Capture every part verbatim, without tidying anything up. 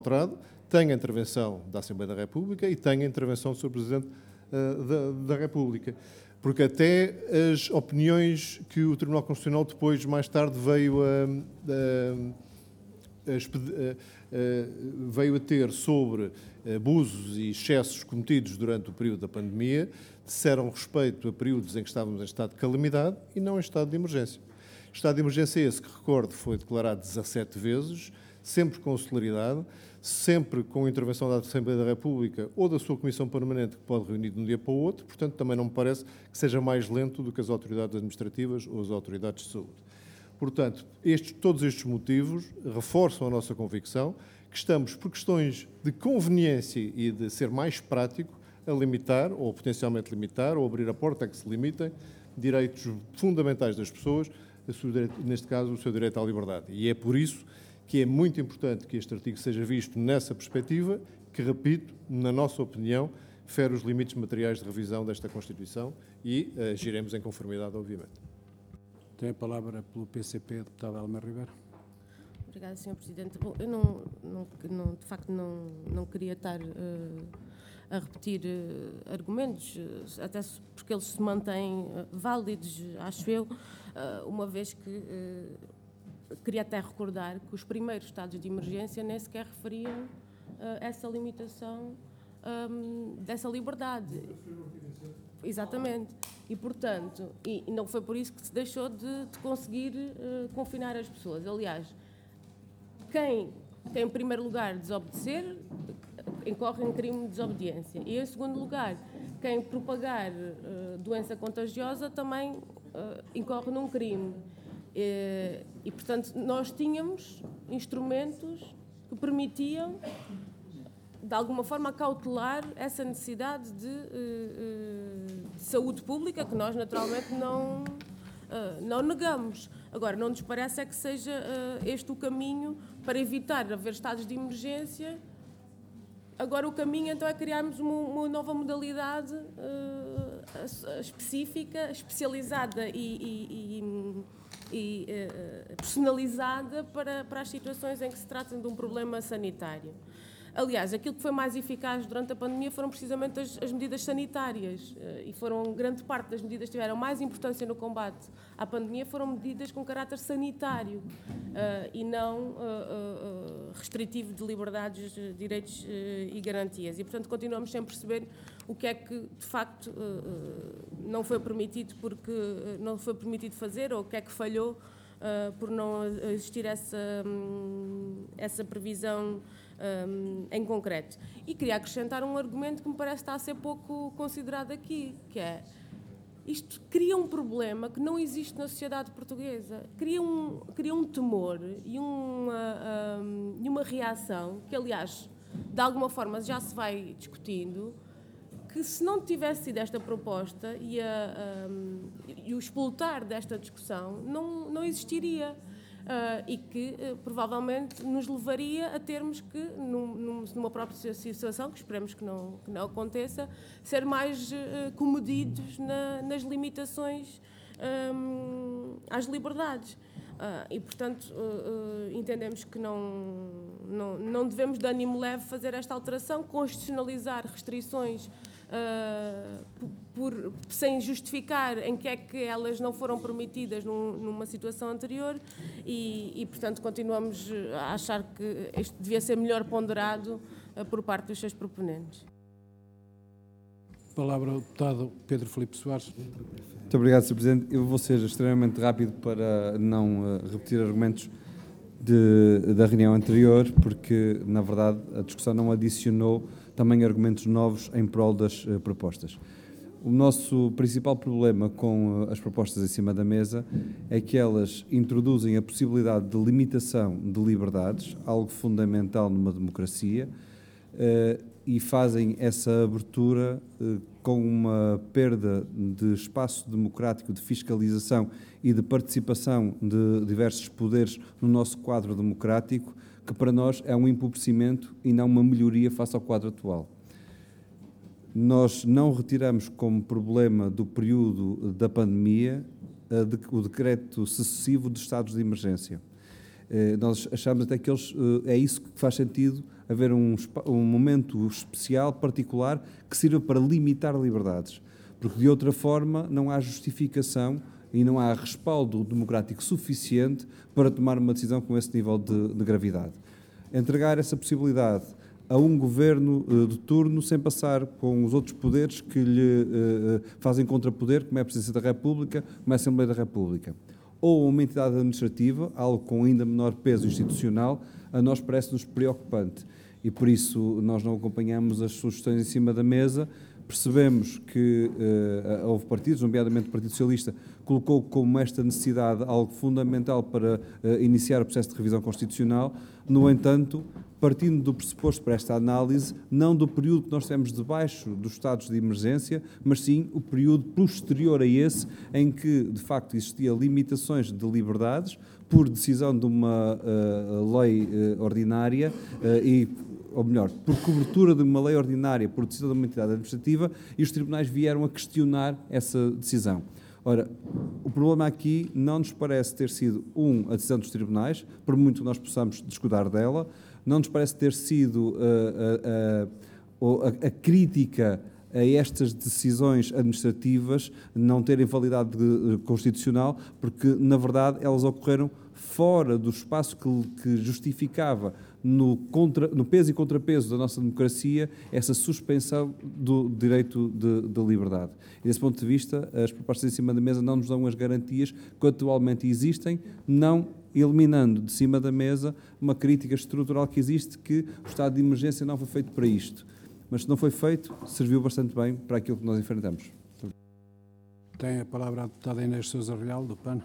tem a intervenção da Assembleia da República e tem a intervenção do senhor Presidente uh, da, da República. Porque até as opiniões que o Tribunal Constitucional depois, mais tarde, veio a, a, a, a, a, veio a ter sobre abusos e excessos cometidos durante o período da pandemia, disseram respeito a períodos em que estávamos em estado de calamidade e não em estado de emergência. O estado de emergência esse, que recordo, foi declarado dezassete vezes, sempre com celeridade, sempre com a intervenção da Assembleia da República ou da sua Comissão Permanente, que pode reunir de um dia para o outro, portanto, também não me parece que seja mais lento do que as autoridades administrativas ou as autoridades de saúde. Portanto, estes, todos estes motivos reforçam a nossa convicção que estamos, por questões de conveniência e de ser mais prático, a limitar, ou potencialmente limitar, ou abrir a porta a que se limitem direitos fundamentais das pessoas, neste caso, o seu direito à liberdade. E é por isso que é muito importante que este artigo seja visto nessa perspectiva, que, repito, na nossa opinião, fere os limites materiais de revisão desta Constituição e uh, agiremos em conformidade, obviamente. Tem a palavra pelo P C P, a deputada Elma Ribeiro. Obrigada, senhor Presidente. Bom, eu não, não, não, de facto não, não queria estar uh, a repetir uh, argumentos, uh, até porque eles se mantêm uh, válidos, acho eu, uh, uma vez que... Uh, Queria até recordar que os primeiros estados de emergência nem sequer referiam uh, essa limitação um, dessa liberdade. Exatamente. E, portanto, e, e não foi por isso que se deixou de, de conseguir uh, confinar as pessoas. Aliás, quem tem, em primeiro lugar, desobedecer, incorre em crime de desobediência. E, em segundo lugar, quem propagar uh, doença contagiosa também uh, incorre num crime. E, e, portanto, nós tínhamos instrumentos que permitiam, de alguma forma, cautelar essa necessidade de, de saúde pública, que nós, naturalmente, não, não negamos. Agora, não nos parece é que seja este o caminho para evitar haver estados de emergência. Agora, o caminho, então, é criarmos uma, uma nova modalidade uh, específica, especializada e... e, e e uh, personalizada para, para as situações em que se trata de um problema sanitário. Aliás, aquilo que foi mais eficaz durante a pandemia foram precisamente as, as medidas sanitárias uh, e foram, grande parte das medidas que tiveram mais importância no combate à pandemia foram medidas com caráter sanitário uh, e não uh, uh, restritivo de liberdades, direitos uh, e garantias. E, portanto, continuamos sem perceber o que é que, de facto, uh, uh, não foi permitido porque uh, não foi permitido fazer ou o que é que falhou uh, por não existir essa, um, essa previsão Um, em concreto. E queria acrescentar um argumento que me parece estar a ser pouco considerado aqui, que é, isto cria um problema que não existe na sociedade portuguesa, cria um, cria um temor e uma, um, e uma reação, que aliás, de alguma forma já se vai discutindo, que se não tivesse sido esta proposta e, a, um, e o explotar desta discussão, não, não existiria. Uh, e que uh, provavelmente nos levaria a termos que, num, num, numa própria situação, que esperemos que não, que não aconteça, ser mais uh, comedidos na, nas limitações um, às liberdades. Uh, e, portanto, uh, uh, entendemos que não, não, não devemos de ânimo leve fazer esta alteração, constitucionalizar restrições Uh, por, sem justificar em que é que elas não foram permitidas num, numa situação anterior e, e, portanto, continuamos a achar que isto devia ser melhor ponderado uh, por parte dos seus proponentes. Palavra ao deputado Pedro Filipe Soares. Muito obrigado, senhor Presidente. Eu vou ser extremamente rápido para não uh, repetir argumentos de, da reunião anterior, porque, na verdade, a discussão não adicionou também argumentos novos em prol das uh, propostas. O nosso principal problema com uh, as propostas em cima da mesa é que elas introduzem a possibilidade de limitação de liberdades, algo fundamental numa democracia, uh, e fazem essa abertura uh, com uma perda de espaço democrático, de fiscalização e de participação de diversos poderes no nosso quadro democrático, que para nós é um empobrecimento e não uma melhoria face ao quadro atual. Nós não retiramos como problema do período da pandemia o decreto sucessivo de estados de emergência. Nós achamos até que eles, é isso que faz sentido, haver um, um momento especial, particular, que sirva para limitar liberdades, porque de outra forma não há justificação e não há respaldo democrático suficiente para tomar uma decisão com esse nível de, de gravidade. Entregar essa possibilidade a um governo uh, de turno sem passar com os outros poderes que lhe uh, fazem contrapoder, como é a Presidência da República, como é a Assembleia da República, ou uma entidade administrativa, algo com ainda menor peso institucional, a nós parece-nos preocupante. E por isso nós não acompanhamos as sugestões em cima da mesa. Percebemos que uh, houve partidos, nomeadamente o Partido Socialista, colocou como esta necessidade algo fundamental para uh, iniciar o processo de revisão constitucional. No entanto, partindo do pressuposto para esta análise, não do período que nós tivemos debaixo dos estados de emergência, mas sim o período posterior a esse, em que, de facto, existiam limitações de liberdades por decisão de uma uh, lei uh, ordinária uh, e ou melhor, por cobertura de uma lei ordinária, por decisão de uma entidade administrativa, e os tribunais vieram a questionar essa decisão. Ora, o problema aqui não nos parece ter sido, um, a decisão dos tribunais, por muito que nós possamos discordar dela, não nos parece ter sido uh, uh, uh, a, a crítica a estas decisões administrativas não terem validade de, uh, constitucional, porque, na verdade, elas ocorreram fora do espaço que, que justificava no, contra, no peso e contrapeso da nossa democracia essa suspensão do direito de, de liberdade. E, desse ponto de vista, as propostas em cima da mesa não nos dão as garantias que atualmente existem, não eliminando de cima da mesa uma crítica estrutural que existe, que o estado de emergência não foi feito para isto. Mas se não foi feito, serviu bastante bem para aquilo que nós enfrentamos. Tem a palavra a deputada Inês Sousa Real, do P A N.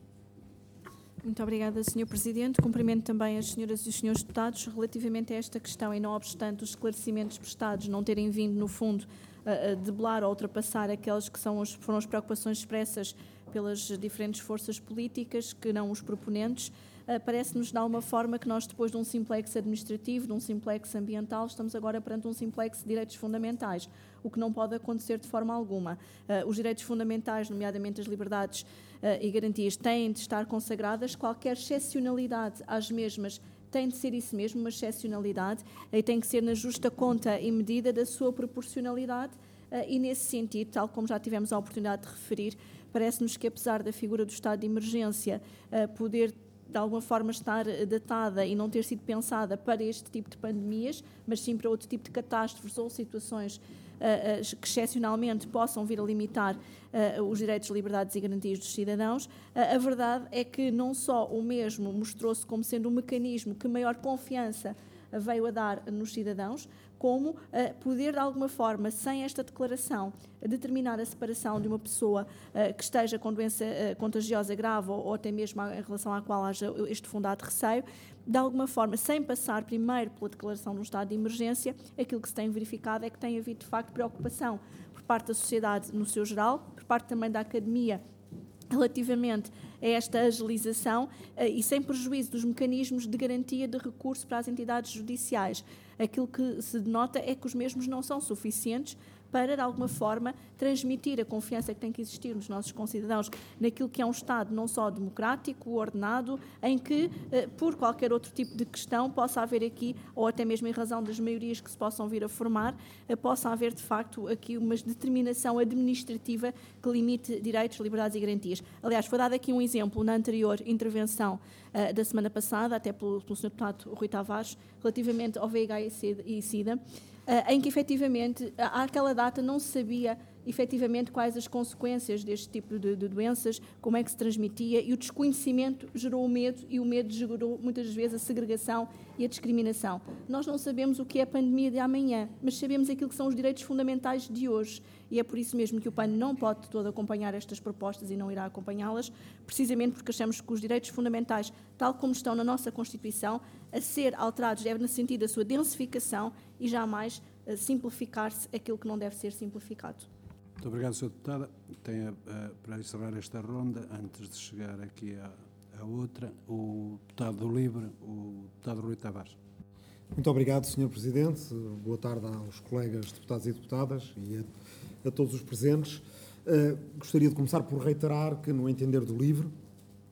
Muito obrigada, senhor Presidente. Cumprimento também as senhoras e os senhores deputados relativamente a esta questão e não obstante os esclarecimentos prestados não terem vindo, no fundo, a debelar ou ultrapassar aqueles que são os, foram as preocupações expressas pelas diferentes forças políticas, que não os proponentes. Uh, parece-nos de alguma forma que nós, depois de um simplex administrativo, de um simplex ambiental, estamos agora perante um simplex de direitos fundamentais, o que não pode acontecer de forma alguma. Uh, os direitos fundamentais, nomeadamente as liberdades uh, e garantias, têm de estar consagradas. Qualquer excepcionalidade às mesmas tem de ser isso mesmo, uma excepcionalidade, e tem que ser na justa conta e medida da sua proporcionalidade, uh, e nesse sentido, tal como já tivemos a oportunidade de referir, parece-nos que, apesar da figura do estado de emergência uh, poder de alguma forma estar datada e não ter sido pensada para este tipo de pandemias, mas sim para outro tipo de catástrofes ou situações uh, uh, que excepcionalmente possam vir a limitar uh, os direitos, liberdades e garantias dos cidadãos, uh, a verdade é que não só o mesmo mostrou-se como sendo um mecanismo que maior confiança veio a dar nos cidadãos, como uh, poder, de alguma forma, sem esta declaração, determinar a separação de uma pessoa uh, que esteja com doença uh, contagiosa grave ou, ou até mesmo em relação à qual haja este fundado receio, de alguma forma, sem passar primeiro pela declaração de um estado de emergência, aquilo que se tem verificado é que tem havido, de facto, preocupação por parte da sociedade no seu geral, por parte também da academia, relativamente a esta agilização e sem prejuízo dos mecanismos de garantia de recurso para as entidades judiciais. Aquilo que se denota é que os mesmos não são suficientes para, de alguma forma, transmitir a confiança que tem que existir nos nossos concidadãos naquilo que é um Estado não só democrático, ordenado, em que, por qualquer outro tipo de questão, possa haver aqui, ou até mesmo em razão das maiorias que se possam vir a formar, possa haver, de facto, aqui uma determinação administrativa que limite direitos, liberdades e garantias. Aliás, foi dado aqui um exemplo na anterior intervenção uh, da semana passada, até pelo, pelo senhor deputado Rui Tavares, relativamente ao V I H e SIDA, Uh, em que, efetivamente, àquela data não se sabia, efetivamente, quais as consequências deste tipo de, de doenças, como é que se transmitia, e o desconhecimento gerou o medo, e o medo gerou, muitas vezes, a segregação e a discriminação. Nós não sabemos o que é a pandemia de amanhã, mas sabemos aquilo que são os direitos fundamentais de hoje, e é por isso mesmo que o P A N não pode todo acompanhar estas propostas e não irá acompanhá-las, precisamente porque achamos que os direitos fundamentais, tal como estão na nossa Constituição, a ser alterados deve no sentido da sua densificação e jamais uh, simplificar-se aquilo que não deve ser simplificado. Muito obrigado, senhora Deputada. Tem, uh, para encerrar esta ronda, antes de chegar aqui à, à outra, o Deputado do Livre, o Deputado Rui Tavares. Muito obrigado, senhor Presidente. Boa tarde aos colegas deputados e deputadas e a, a todos os presentes. Uh, gostaria de começar por reiterar que, no entender do LIVRE,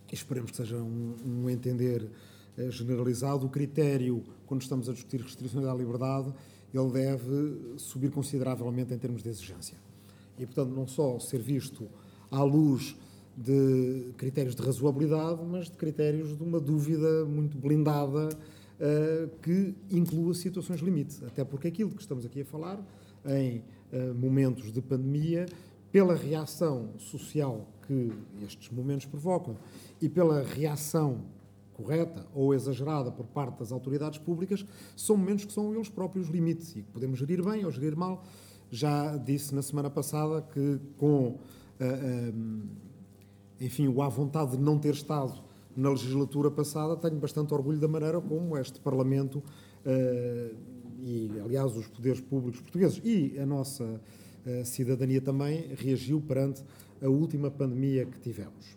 e esperemos que seja um, um entender uh, generalizado, o critério, quando estamos a discutir restrições à liberdade, ele deve subir consideravelmente em termos de exigência. E, portanto, não só ser visto à luz de critérios de razoabilidade, mas de critérios de uma dúvida muito blindada uh, que inclua situações limite. Até porque aquilo que estamos aqui a falar, em uh, momentos de pandemia, pela reação social que estes momentos provocam e pela reação correta ou exagerada por parte das autoridades públicas, são momentos que são eles próprios limites e que podemos gerir bem ou gerir mal. Já disse na semana passada que com, uh, um, enfim, o à vontade de não ter estado na legislatura passada, tenho bastante orgulho da maneira como este Parlamento uh, e, aliás, os poderes públicos portugueses e a nossa uh, cidadania também reagiu perante a última pandemia que tivemos.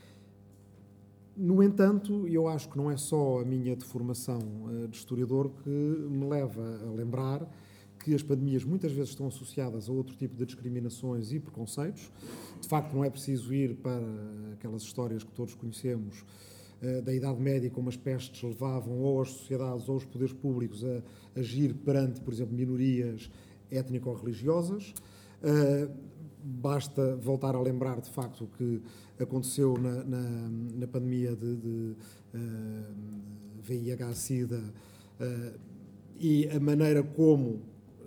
No entanto, eu acho que não é só a minha deformação uh, de historiador que me leva a lembrar que as pandemias muitas vezes estão associadas a outro tipo de discriminações e preconceitos. De facto, não é preciso ir para aquelas histórias que todos conhecemos uh, da Idade Média, como as pestes levavam ou as sociedades ou os poderes públicos a agir perante, por exemplo, minorias étnico-religiosas. Uh, basta voltar a lembrar, de facto, o que aconteceu na, na, na pandemia de, de uh, V I H-Sida uh, e a maneira como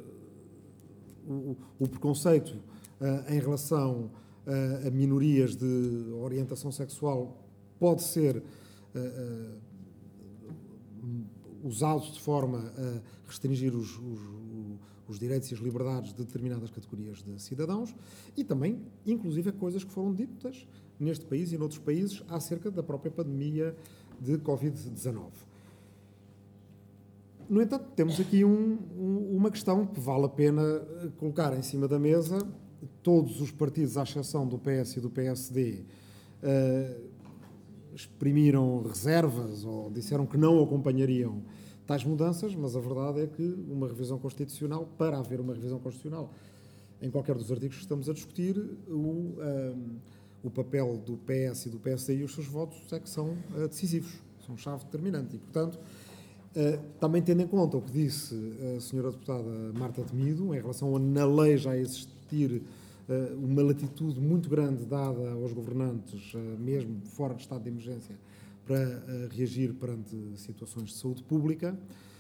O, o preconceito uh, em relação uh, a minorias de orientação sexual pode ser uh, uh, usado de forma a restringir os, os, os direitos e as liberdades de determinadas categorias de cidadãos e também, inclusive, coisas que foram ditas neste país e noutros países acerca da própria pandemia de covid dezanove. No entanto, temos aqui um, um, uma questão que vale a pena colocar em cima da mesa. Todos os partidos, à exceção do P S e do P S D, uh, exprimiram reservas ou disseram que não acompanhariam tais mudanças, mas a verdade é que uma revisão constitucional, para haver uma revisão constitucional, em qualquer dos artigos que estamos a discutir, o, um, o papel do P S e do P S D e os seus votos é que são uh, decisivos, são chave determinante e, portanto, Uh, também tendo em conta o que disse a senhora deputada Marta Temido, em relação a, na lei, já existir uh, uma latitude muito grande dada aos governantes, uh, mesmo fora de estado de emergência, para uh, reagir perante situações de saúde pública,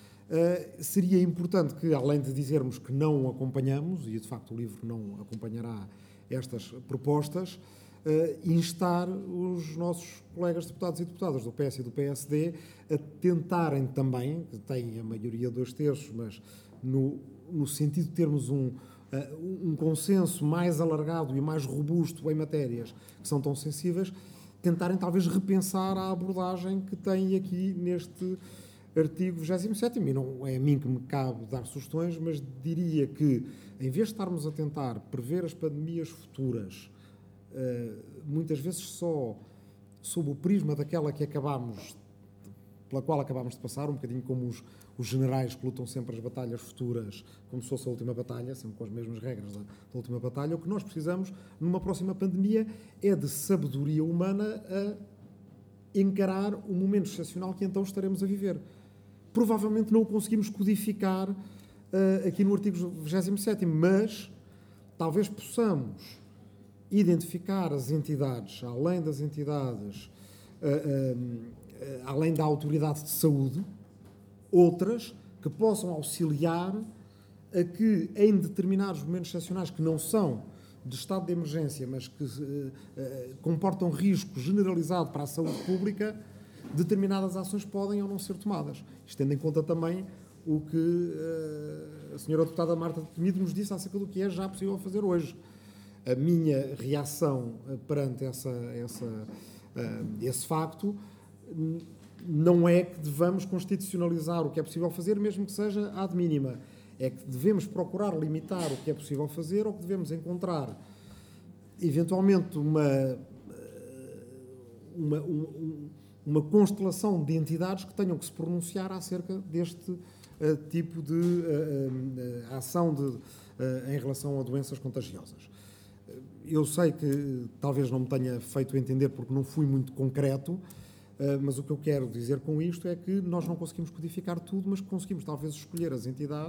uh, seria importante que, além de dizermos que não acompanhamos, e de facto o livro não acompanhará estas propostas, Uh, instar os nossos colegas deputados e deputadas do P S e do P S D a tentarem também, que têm a maioria dois terços, mas no, no sentido de termos um, uh, um consenso mais alargado e mais robusto em matérias que são tão sensíveis, tentarem talvez repensar a abordagem que têm aqui neste artigo vigésimo sétimo. E não é a mim que me cabe dar sugestões, mas diria que, em vez de estarmos a tentar prever as pandemias futuras, Uh, muitas vezes só sob o prisma daquela que acabámos, pela qual acabámos de passar, um bocadinho como os, os generais que lutam sempre as batalhas futuras, como se fosse a última batalha, sempre com as mesmas regras da, da última batalha. O que nós precisamos numa próxima pandemia é de sabedoria humana a encarar o momento excepcional que então estaremos a viver. Provavelmente não o conseguimos codificar uh, aqui no artigo vigésimo sétimo, mas talvez possamos identificar as entidades, além das entidades, uh, uh, uh, além da autoridade de saúde, outras que possam auxiliar a que, em determinados momentos excepcionais que não são de estado de emergência, mas que uh, uh, comportam risco generalizado para a saúde pública, determinadas ações podem ou não ser tomadas. Isto tendo em conta também o que uh, a senhora deputada Marta Temido nos disse acerca do que é já possível fazer hoje. A minha reação perante essa, essa, uh, esse facto não é que devamos constitucionalizar o que é possível fazer, mesmo que seja ad mínima. É que devemos procurar limitar o que é possível fazer ou que devemos encontrar, eventualmente, uma, uma, uma, uma constelação de entidades que tenham que se pronunciar acerca deste uh, tipo de uh, uh, ação de, uh, em relação a doenças contagiosas. eu sei que talvez não me tenha feito entender porque não fui muito concreto, mas o que eu quero dizer com isto é que nós não conseguimos codificar tudo, mas conseguimos talvez escolher as entidades